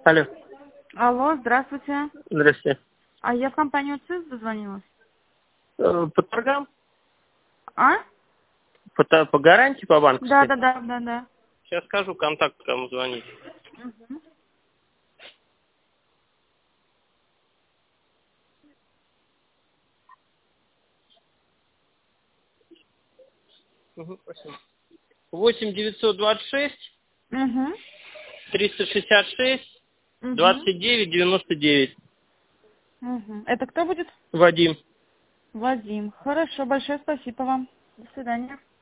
Алло. Алло, здравствуйте. Здрасте. А я в компанию ЦИС дозвонилась. По торгам? А? По гарантии, по банковской? Да. Сейчас скажу контакт, кому звонить. Угу. Угу, спасибо. 8 926 Угу. 366 Угу. 29 99. Угу. Это кто будет? Вадим. Вадим. Хорошо, большое спасибо вам. До свидания.